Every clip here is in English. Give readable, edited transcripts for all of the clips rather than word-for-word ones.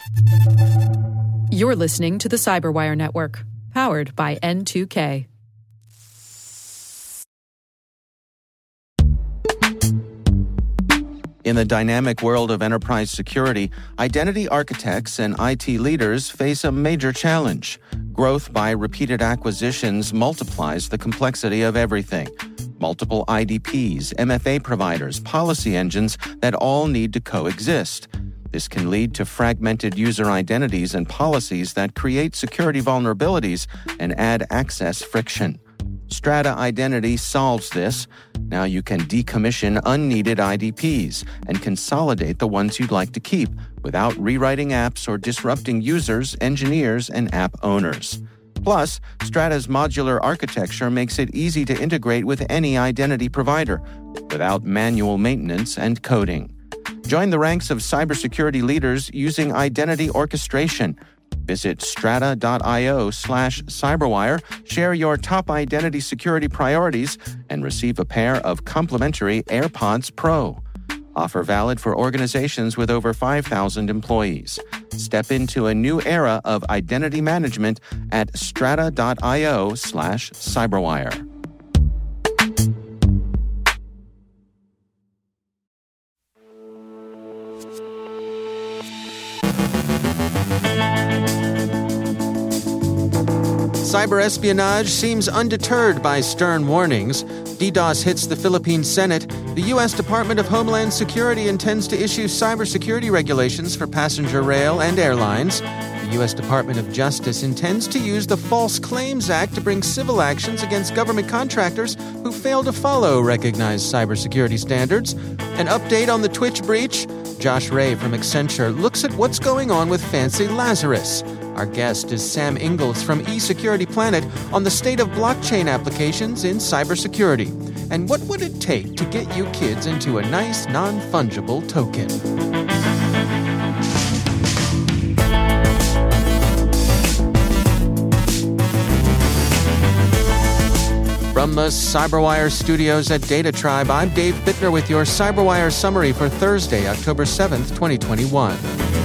You're listening to the Cyberwire Network, powered by N2K. In the dynamic world of enterprise security, identity architects and IT leaders face a major challenge. Growth by repeated acquisitions multiplies the complexity of everything. Multiple IDPs, MFA providers, policy engines that all need to coexist. This can lead to fragmented user identities and policies that create security vulnerabilities and add access friction. Strata Identity solves this. Now you can decommission unneeded IDPs and consolidate the ones you'd like to keep without rewriting apps or disrupting users, engineers, and app owners. Plus, Strata's modular architecture makes it easy to integrate with any identity provider without manual maintenance and coding. Join the ranks of cybersecurity leaders using identity orchestration. Visit strata.io/cyberwire, share your top identity security priorities, and receive a pair of complimentary AirPods Pro. Offer valid for organizations with over 5,000 employees. Step into a new era of identity management at strata.io/cyberwire. Cyber espionage seems undeterred by stern warnings. DDoS hits the Philippine Senate. The U.S. Department of Homeland Security intends to issue cybersecurity regulations for passenger rail and airlines. The U.S. Department of Justice intends to use the False Claims Act to bring civil actions against government contractors who fail to follow recognized cybersecurity standards. An update on the Twitch breach. Josh Ray from Accenture looks at what's going on with Fancy Lazarus. Our guest is Sam Ingalls from eSecurity Planet on the state of blockchain applications in cybersecurity. And what would it take to get you kids into a nice, non-fungible token? From the Cyberwire studios at Data Tribe, I'm Dave Bittner with your Cyberwire summary for Thursday, October 7th, 2021.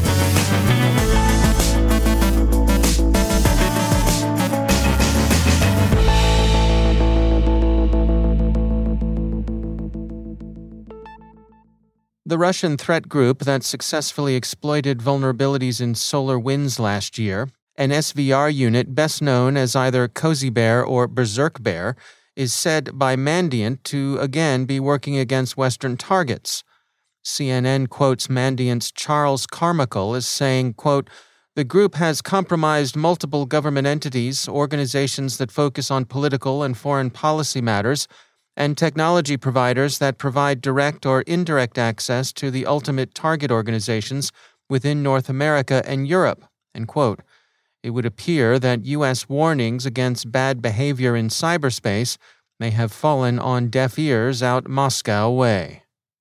The Russian threat group that successfully exploited vulnerabilities in SolarWinds last year, an SVR unit best known as either Cozy Bear or Berserk Bear, is said by Mandiant to again be working against Western targets. CNN quotes Mandiant's Charles Carmichael as saying, quote, "The group has compromised multiple government entities, organizations that focus on political and foreign policy matters, and technology providers that provide direct or indirect access to the ultimate target organizations within North America and Europe," end quote. It would appear that U.S. warnings against bad behavior in cyberspace may have fallen on deaf ears out Moscow way.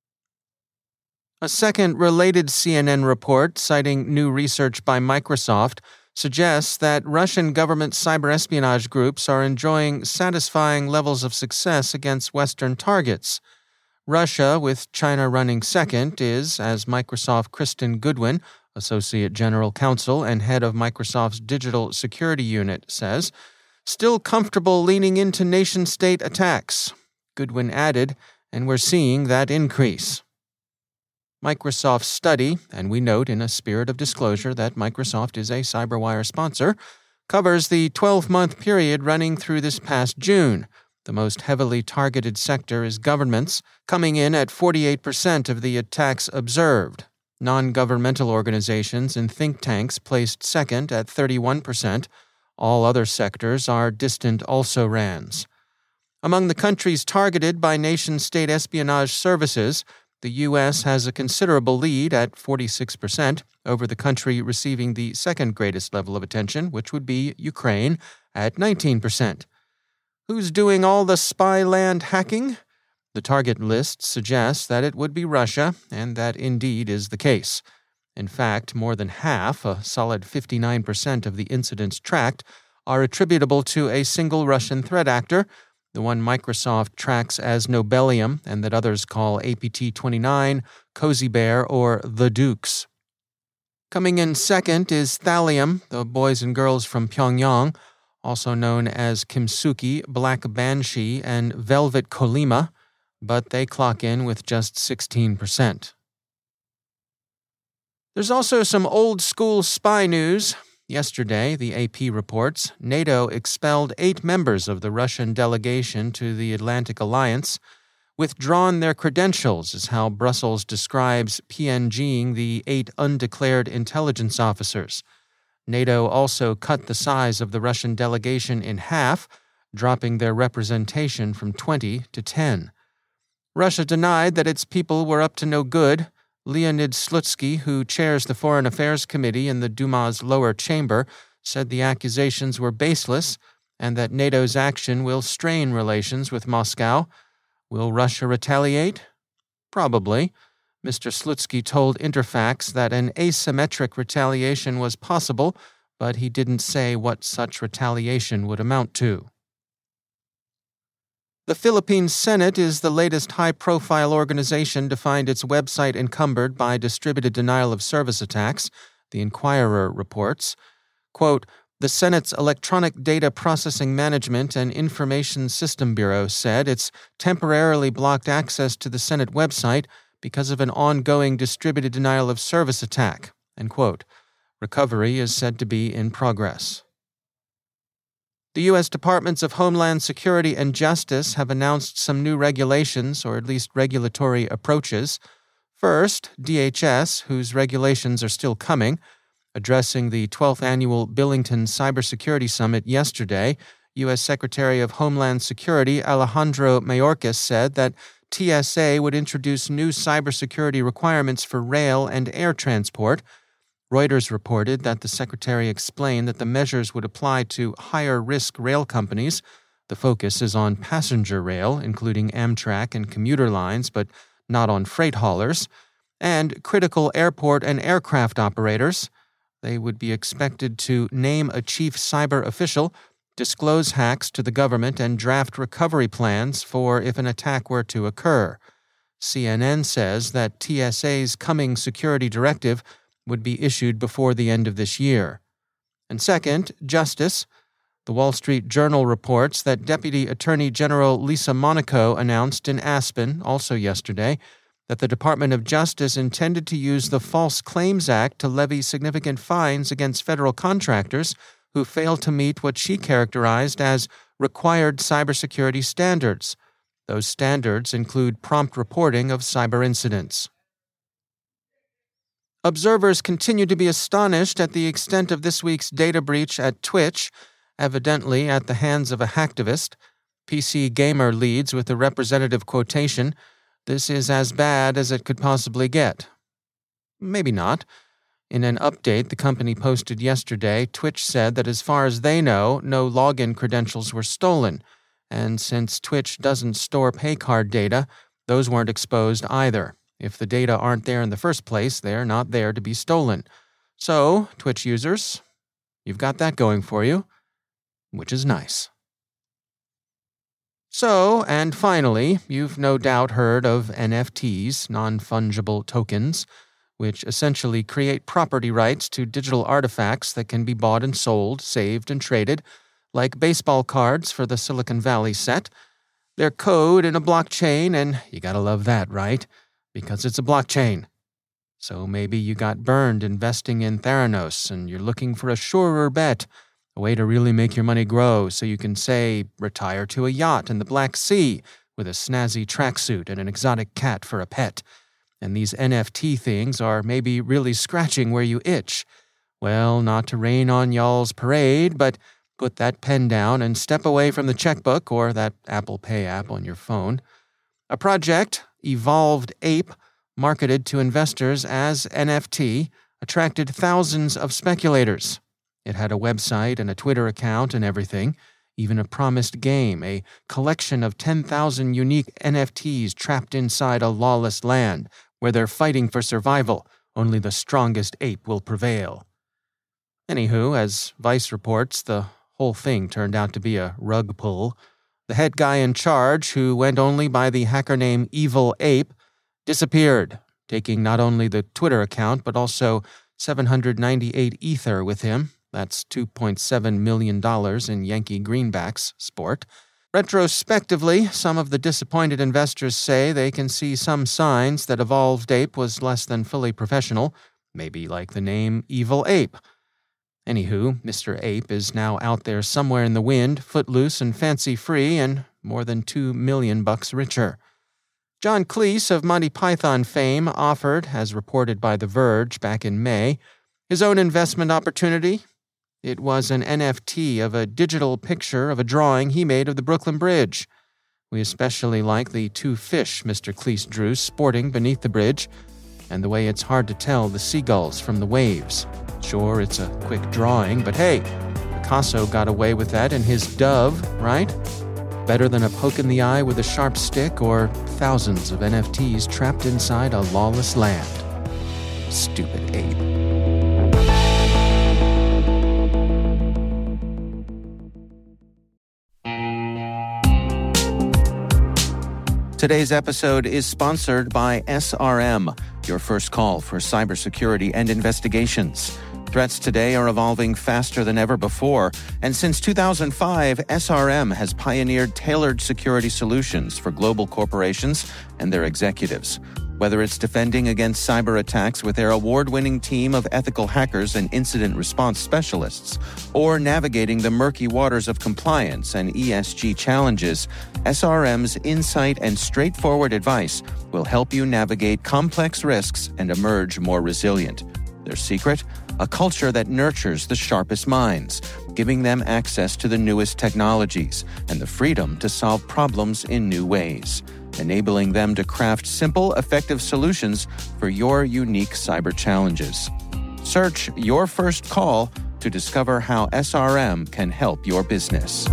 A second related CNN report, citing new research by Microsoft, suggests that Russian government cyber espionage groups are enjoying satisfying levels of success against Western targets. Russia, with China running second, is, as Microsoft Kristen Goodwin, Associate General Counsel and head of Microsoft's Digital Security Unit, says, still comfortable leaning into nation-state attacks. Goodwin added, and we're seeing that increase. Microsoft's study, and we note in a spirit of disclosure that Microsoft is a Cyberwire sponsor, covers the 12-month period running through this past June. The most heavily targeted sector is governments, coming in at 48% of the attacks observed. Non-governmental organizations and think tanks placed second at 31%. All other sectors are distant also-rans. Among the countries targeted by nation-state espionage services, the U.S. has a considerable lead at 46% over the country receiving the second greatest level of attention, which would be Ukraine, at 19%. Who's doing all the spy land hacking? The target list suggests that it would be Russia, and that indeed is the case. In fact, more than half, a solid 59% of the incidents tracked, are attributable to a single Russian threat actor, the one Microsoft tracks as Nobelium and that others call APT-29, Cozy Bear, or the Dukes. Coming in second is Thallium, the boys and girls from Pyongyang, also known as Kimsuki, Black Banshee, and Velvet Kolima, but they clock in with just 16%. There's also some old-school spy news. Yesterday, the AP reports, NATO expelled 8 members of the Russian delegation to the Atlantic Alliance. Withdrawn their credentials is how Brussels describes PNGing the 8 undeclared intelligence officers. NATO also cut the size of the Russian delegation in half, dropping their representation from 20 to 10. Russia denied that its people were up to no good. Leonid Slutsky, who chairs the Foreign Affairs Committee in the Duma's lower chamber, said the accusations were baseless and that NATO's action will strain relations with Moscow. Will Russia retaliate? Probably. Mr. Slutsky told Interfax that an asymmetric retaliation was possible, but he didn't say what such retaliation would amount to. The Philippine Senate is the latest high-profile organization to find its website encumbered by distributed denial-of-service attacks, the Inquirer reports. Quote, the Senate's Electronic Data Processing Management and Information System Bureau said it's temporarily blocked access to the Senate website because of an ongoing distributed denial-of-service attack. End quote. Recovery is said to be in progress. The U.S. Departments of Homeland Security and Justice have announced some new regulations, or at least regulatory approaches. First, DHS, whose regulations are still coming. Addressing the 12th annual Billington Cybersecurity Summit yesterday, U.S. Secretary of Homeland Security Alejandro Mayorkas said that TSA would introduce new cybersecurity requirements for rail and air transport. Reuters reported that the Secretary explained that the measures would apply to higher-risk rail companies. The focus is on passenger rail, including Amtrak and commuter lines, but not on freight haulers, and critical airport and aircraft operators. They would be expected to name a chief cyber official, disclose hacks to the government, and draft recovery plans for if an attack were to occur. CNN says that TSA's coming security directive would be issued before the end of this year. And second, justice. The Wall Street Journal reports that Deputy Attorney General Lisa Monaco announced in Aspen, also yesterday, that the Department of Justice intended to use the False Claims Act to levy significant fines against federal contractors who failed to meet what she characterized as required cybersecurity standards. Those standards include prompt reporting of cyber incidents. Observers continue to be astonished at the extent of this week's data breach at Twitch, evidently at the hands of a hacktivist. PC Gamer leads with a representative quotation, "This is as bad as it could possibly get." Maybe not. In an update the company posted yesterday, Twitch said that as far as they know, no login credentials were stolen, and since Twitch doesn't store paycard data, those weren't exposed either. If the data aren't there in the first place, they're not there to be stolen. So, Twitch users, you've got that going for you, which is nice. So, and finally, you've no doubt heard of NFTs, non-fungible tokens, which essentially create property rights to digital artifacts that can be bought and sold, saved and traded, like baseball cards for the Silicon Valley set. They're code in a blockchain, and you gotta love that, right? Because it's a blockchain. So maybe you got burned investing in Theranos and you're looking for a surer bet, a way to really make your money grow so you can, say, retire to a yacht in the Black Sea with a snazzy tracksuit and an exotic cat for a pet. And these NFT things are maybe really scratching where you itch. Well, not to rain on y'all's parade, but put that pen down and step away from the checkbook or that Apple Pay app on your phone. A project, Evolved Ape, marketed to investors as NFT, attracted thousands of speculators. It had a website and a Twitter account and everything, even a promised game, a collection of 10,000 unique NFTs trapped inside a lawless land where they're fighting for survival. Only the strongest ape will prevail. Anywho, as Vice reports, the whole thing turned out to be a rug pull. The head guy in charge, who went only by the hacker name Evil Ape, disappeared, taking not only the Twitter account but also 798 Ether with him. That's $2.7 million in Yankee greenbacks sport. Retrospectively, some of the disappointed investors say they can see some signs that Evolved Ape was less than fully professional, maybe like the name Evil Ape. Anywho, Mr. Ape is now out there somewhere in the wind, footloose and fancy-free, and more than $2 million richer. John Cleese of Monty Python fame offered, as reported by The Verge back in May, his own investment opportunity. It was an NFT of a digital picture of a drawing he made of the Brooklyn Bridge. We especially like the two fish Mr. Cleese drew sporting beneath the bridge, and the way it's hard to tell the seagulls from the waves. Sure, it's a quick drawing, but hey, Picasso got away with that in his Dove, right? Better than a poke in the eye with a sharp stick or thousands of NFTs trapped inside a lawless land. Stupid ape. Today's episode is sponsored by SRM, your first call for cybersecurity and investigations. Threats today are evolving faster than ever before, and since 2005, SRM has pioneered tailored security solutions for global corporations and their executives. Whether it's defending against cyber attacks with their award-winning team of ethical hackers and incident response specialists, or navigating the murky waters of compliance and ESG challenges, SRM's insight and straightforward advice will help you navigate complex risks and emerge more resilient. Their secret? A culture that nurtures the sharpest minds, giving them access to the newest technologies and the freedom to solve problems in new ways, enabling them to craft simple, effective solutions for your unique cyber challenges. Search Your First Call to discover how SRM can help your business.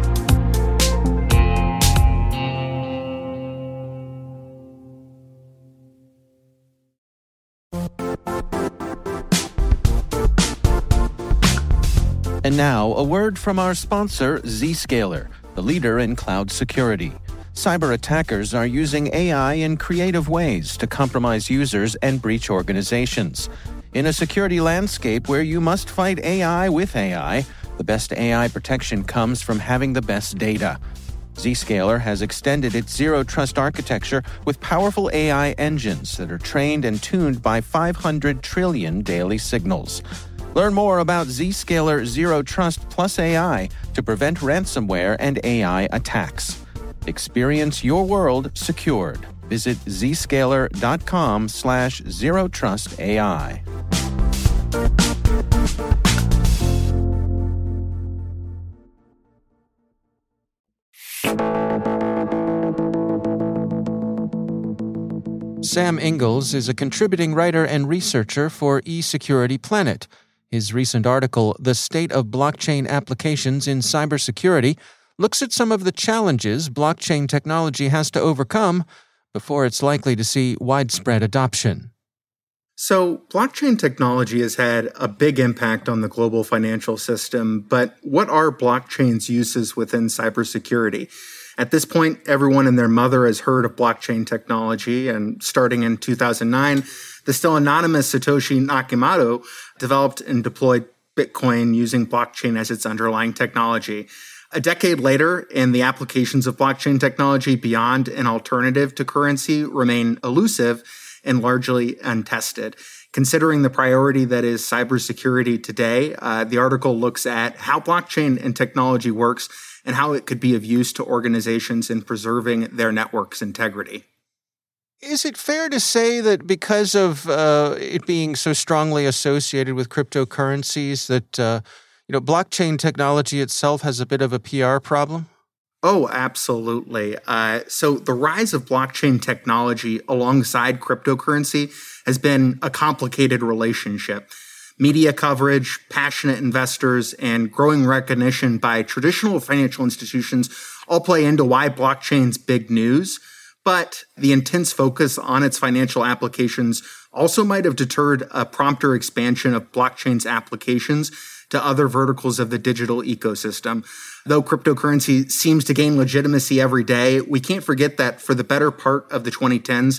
And now, a word from our sponsor, Zscaler, the leader in cloud security. Cyber attackers are using AI in creative ways to compromise users and breach organizations. In a security landscape where you must fight AI with AI, the best AI protection comes from having the best data. Zscaler has extended its zero-trust architecture with powerful AI engines that are trained and tuned by 500 trillion daily signals. Learn more about Zscaler Zero Trust Plus AI to prevent ransomware and AI attacks. Experience your world secured. Visit zscaler.com/zerotrustai. Sam Ingalls is a contributing writer and researcher for eSecurity Planet. His recent article, The State of Blockchain Applications in Cybersecurity, looks at some of the challenges blockchain technology has to overcome before it's likely to see widespread adoption. So, blockchain technology has had a big impact on the global financial system, but what are blockchain's uses within cybersecurity? At this point, everyone and their mother has heard of blockchain technology, and starting in 2009, the still anonymous Satoshi Nakamoto developed and deployed Bitcoin using blockchain as its underlying technology. A decade later, and the applications of blockchain technology beyond an alternative to currency remain elusive and largely untested. Considering the priority that is cybersecurity today, the article looks at how blockchain and technology works and how it could be of use to organizations in preserving their network's integrity. Is it fair to say that because of it being so strongly associated with cryptocurrencies that blockchain technology itself has a bit of a PR problem? Oh, absolutely. So the rise of blockchain technology alongside cryptocurrency has been a complicated relationship. Media coverage, passionate investors, and growing recognition by traditional financial institutions all play into why blockchain's big news. But the intense focus on its financial applications also might have deterred a prompter expansion of blockchain's applications to other verticals of the digital ecosystem. Though cryptocurrency seems to gain legitimacy every day, we can't forget that for the better part of the 2010s,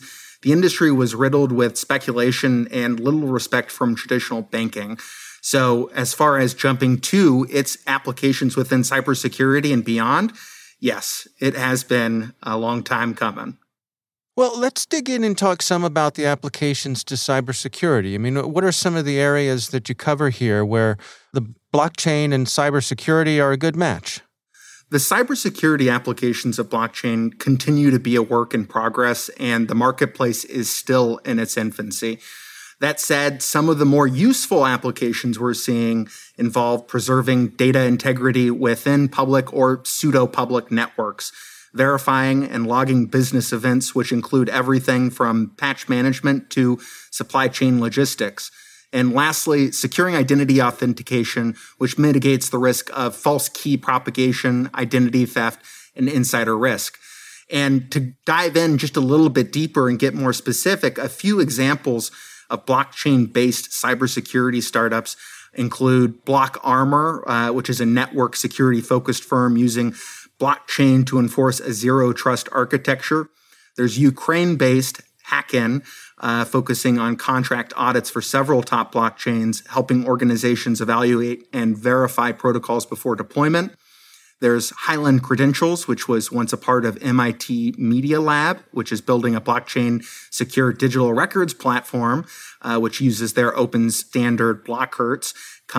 the industry was riddled with speculation and little respect from traditional banking. So as far as jumping to its applications within cybersecurity and beyond, yes, it has been a long time coming. Well, let's dig in and talk some about the applications to cybersecurity. I mean, what are some of the areas that you cover here where the blockchain and cybersecurity are a good match? The cybersecurity applications of blockchain continue to be a work in progress, and the marketplace is still in its infancy. That said, some of the more useful applications we're seeing involve preserving data integrity within public or pseudo-public networks, verifying and logging business events, which include everything from patch management to supply chain logistics. And lastly, securing identity authentication, which mitigates the risk of false key propagation, identity theft, and insider risk. And to dive in just a little bit deeper and get more specific, a few examples of blockchain-based cybersecurity startups include BlockArmor, which is a network security-focused firm using blockchain to enforce a zero-trust architecture. There's Ukraine-based Hacken, focusing on contract audits for several top blockchains, helping organizations evaluate and verify protocols before deployment. There's Highland Credentials, which was once a part of MIT Media Lab, which is building a blockchain secure digital records platform, which uses their open standard Blockhertz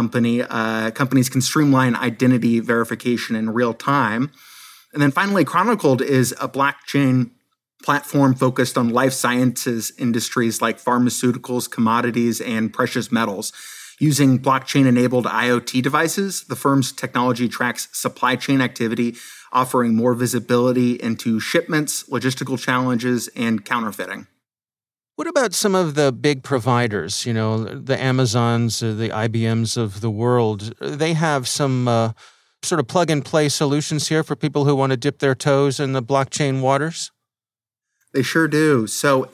companies can streamline identity verification in real time. And then finally, Chronicled is a blockchain platform focused on life sciences industries like pharmaceuticals, commodities, and precious metals. Using blockchain-enabled IoT devices, the firm's technology tracks supply chain activity, offering more visibility into shipments, logistical challenges, and counterfeiting. What about some of the big providers, the Amazons, the IBMs of the world? They have some sort of plug-and-play solutions here for people who want to dip their toes in the blockchain waters? They sure do. So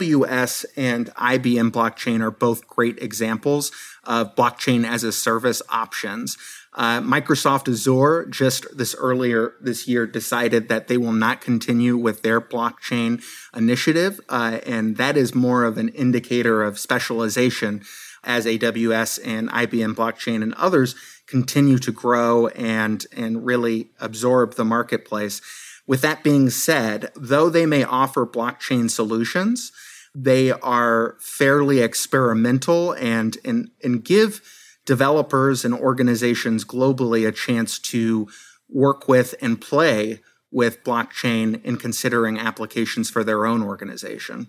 AWS and IBM Blockchain are both great examples of blockchain as a service options. Microsoft Azure just earlier this year decided that they will not continue with their blockchain initiative, and that is more of an indicator of specialization as AWS and IBM Blockchain and others continue to grow and really absorb the marketplace. With that being said, though they may offer blockchain solutions, they are fairly experimental and give developers and organizations globally a chance to work with and play with blockchain in considering applications for their own organization.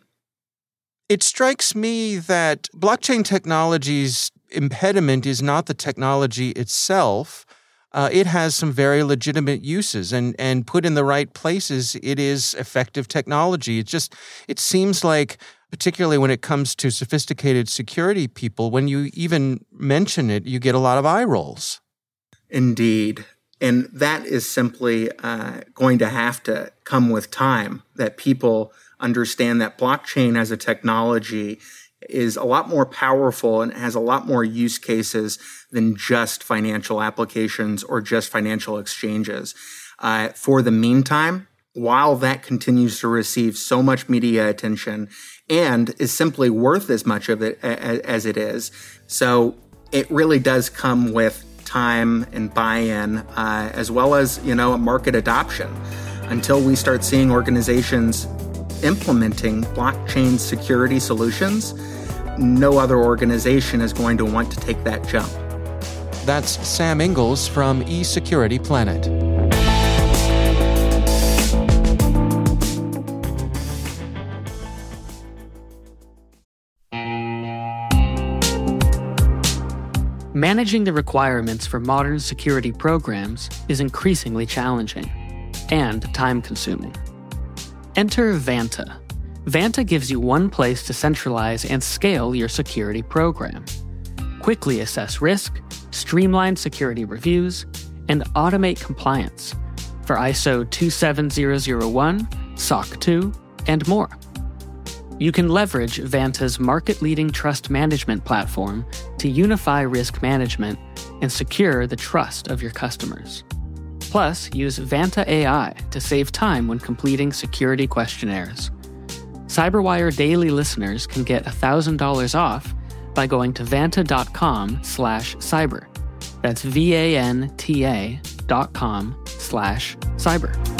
It strikes me that blockchain technology's impediment is not the technology itself. It has some very legitimate uses, and put in the right places, it is effective technology. It seems like, particularly when it comes to sophisticated security people, when you even mention it, you get a lot of eye rolls. Indeed. And that is simply going to have to come with time, that people understand that blockchain as a technology is a lot more powerful and has a lot more use cases than just financial applications or just financial exchanges. For the meantime, while that continues to receive so much media attention and is simply worth as much of it as it is, so it really does come with time and buy-in, as well as, a market adoption. Until we start seeing organizations implementing blockchain security solutions, no other organization is going to want to take that jump. That's Sam Ingalls from eSecurity Planet. Managing the requirements for modern security programs is increasingly challenging and time-consuming. Enter Vanta. Vanta gives you one place to centralize and scale your security program. Quickly assess risk, streamline security reviews, and automate compliance for ISO 27001, SOC 2, and more. You can leverage Vanta's market-leading trust management platform to unify risk management and secure the trust of your customers. Plus, use Vanta AI to save time when completing security questionnaires. CyberWire Daily listeners can get $1,000 off by going to vanta.com/cyber. That's VANTA.com/cyber.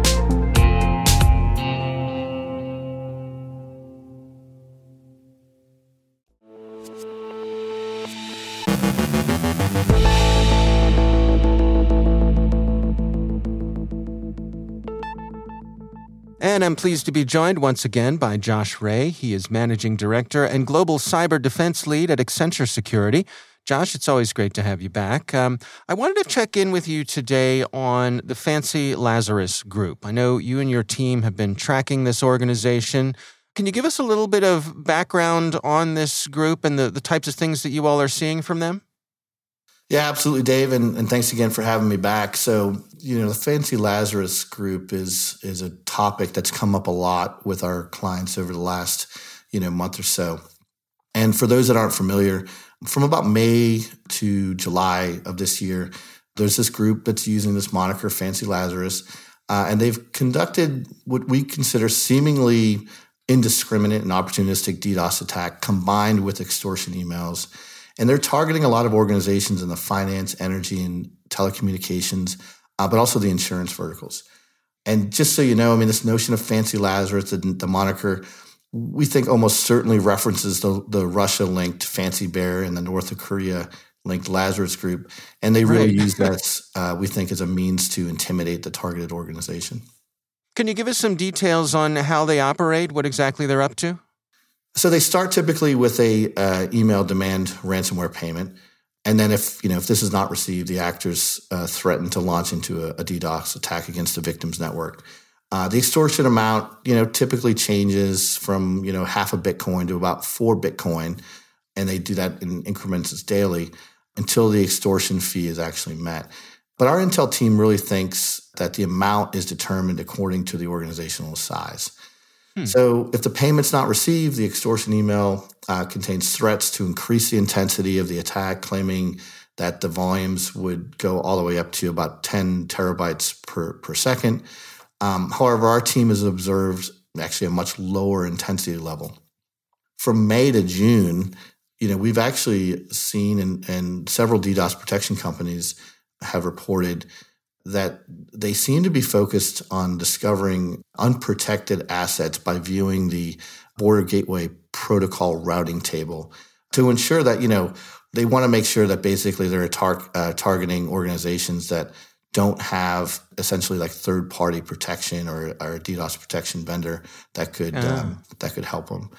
And I'm pleased to be joined once again by Josh Ray. He is Managing Director and Global Cyber Defense Lead at Accenture Security. Josh, it's always great to have you back. I wanted to check in with you today on the Fancy Lazarus Group. I know you and your team have been tracking this organization. Can you give us a little bit of background on this group and the types of things that you all are seeing from them? Yeah, absolutely, Dave, and thanks again for having me back. So, the Fancy Lazarus Group is a topic that's come up a lot with our clients over the last, month or so. And for those that aren't familiar, from about May to July of this year, there's this group that's using this moniker, Fancy Lazarus, and they've conducted what we consider seemingly indiscriminate and opportunistic DDoS attack combined with extortion emails. And they're targeting a lot of organizations in the finance, energy, and telecommunications, but also the insurance verticals. And just so you know, this notion of Fancy Lazarus, the moniker, we think almost certainly references the Russia-linked Fancy Bear and the North Korea-linked Lazarus Group. And they really use that, we think, as a means to intimidate the targeted organization. Can you give us some details on how they operate, what exactly they're up to? So they start typically with a email demand ransomware payment, and then if this is not received, the actors threaten to launch into a DDoS attack against the victim's network. The extortion amount, typically changes from half a Bitcoin to about 4 Bitcoin, and they do that in increments daily until the extortion fee is actually met. But our intel team really thinks that the amount is determined according to the organizational size. So if the payment's not received, the extortion email contains threats to increase the intensity of the attack, claiming that the volumes would go all the way up to about 10 terabytes per second. However, our team has observed actually a much lower intensity level. From May to June, we've actually seen, and several DDoS protection companies have reported that they seem to be focused on discovering unprotected assets by viewing the Border Gateway Protocol routing table to ensure that, they want to make sure that basically they're targeting organizations that don't have essentially like third-party protection or a DDoS protection vendor that could help them.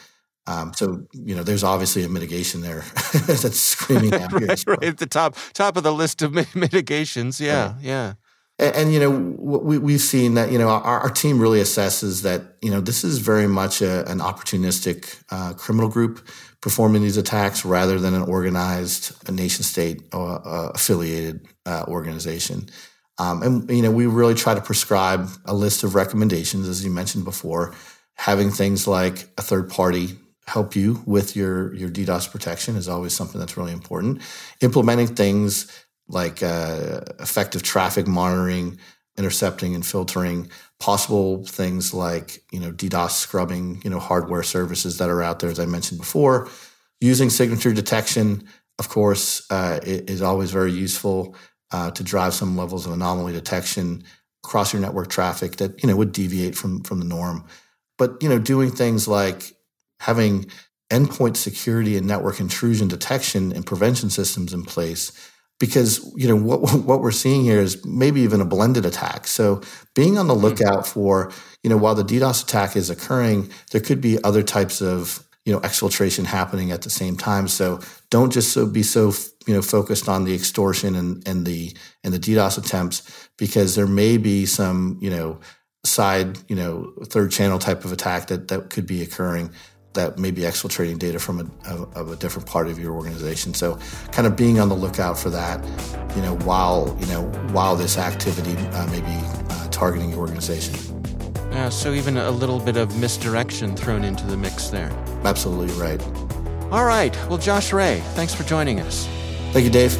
So, there's obviously a mitigation there that's screaming out here. Right at the top of the list of mitigations. Yeah, right. Yeah. And we've seen that, our team really assesses that, this is very much an opportunistic criminal group performing these attacks rather than an organized nation-state affiliated organization. And we really try to prescribe a list of recommendations, as you mentioned before, having things like a third party help you with your DDoS protection is always something that's really important. Implementing things like effective traffic monitoring, intercepting and filtering, possible things like, DDoS scrubbing, hardware services that are out there, as I mentioned before. Using signature detection, of course, is always very useful to drive some levels of anomaly detection across your network traffic that, would deviate from the norm. But, doing things like having endpoint security and network intrusion detection and prevention systems in place. Because, what we're seeing here is maybe even a blended attack. So being on the lookout for, while the DDoS attack is occurring, there could be other types of, exfiltration happening at the same time. So don't just be so focused on the extortion and the DDoS attempts, because there may be some, side, third channel type of attack that could be occurring, that may be exfiltrating data from a different part of your organization. So kind of being on the lookout for that, while this activity may be targeting your organization. Yeah, so even a little bit of misdirection thrown into the mix there. Absolutely right. All right. Well, Josh Ray, thanks for joining us. Thank you, Dave.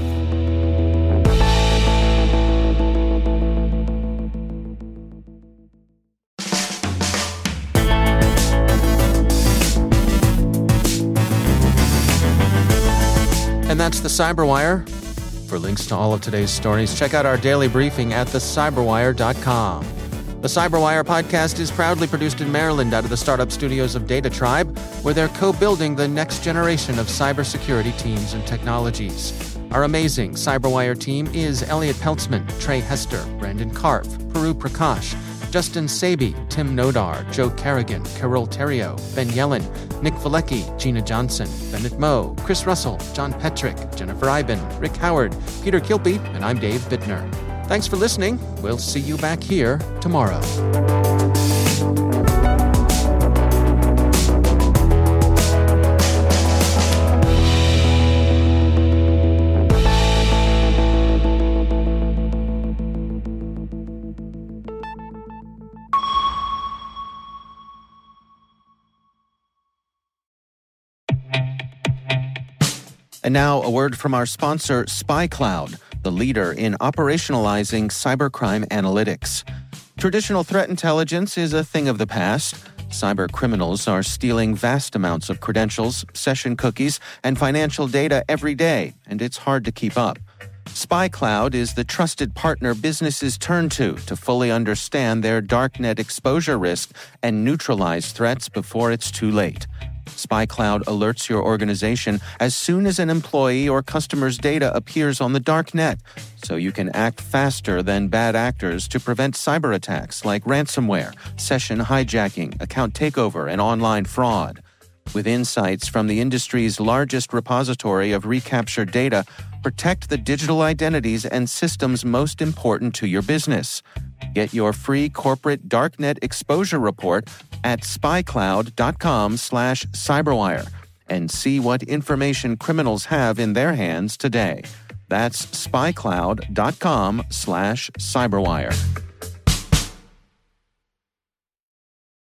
That's the Cyberwire. For links to all of today's stories, check out our daily briefing at thecyberwire.com. The Cyberwire podcast is proudly produced in Maryland out of the startup studios of Data Tribe, where they're co-building the next generation of cybersecurity teams and technologies. Our amazing Cyberwire team is Elliot Peltzman, Trey Hester, Brandon Karpf, Puru Prakash, Justin Sabi, Tim Nodar, Joe Carrigan, Carol Terrio, Ben Yellen, Nick Valecki, Gina Johnson, Bennett Moe, Chris Russell, John Petrick, Jennifer Iben, Rick Howard, Peter Kilby, and I'm Dave Bittner. Thanks for listening. We'll see you back here tomorrow. And now, a word from our sponsor, SpyCloud, the leader in operationalizing cybercrime analytics. Traditional threat intelligence is a thing of the past. Cyber criminals are stealing vast amounts of credentials, session cookies, and financial data every day, and it's hard to keep up. SpyCloud is the trusted partner businesses turn to fully understand their darknet exposure risk and neutralize threats before it's too late. SpyCloud alerts your organization as soon as an employee or customer's data appears on the dark net, so you can act faster than bad actors to prevent cyber attacks like ransomware, session hijacking, account takeover, and online fraud. With insights from the industry's largest repository of recaptured data, protect the digital identities and systems most important to your business. Get your free corporate darknet exposure report at spycloud.com/cyberwire and see what information criminals have in their hands today. That's spycloud.com/cyberwire.